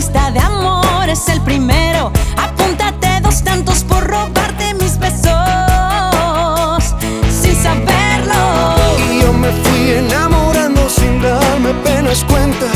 lista de amor es el primero. Apúntate 2 tantos por robarte mis besos sin saberlo. Y yo me fui enamorando sin darme apenas cuenta.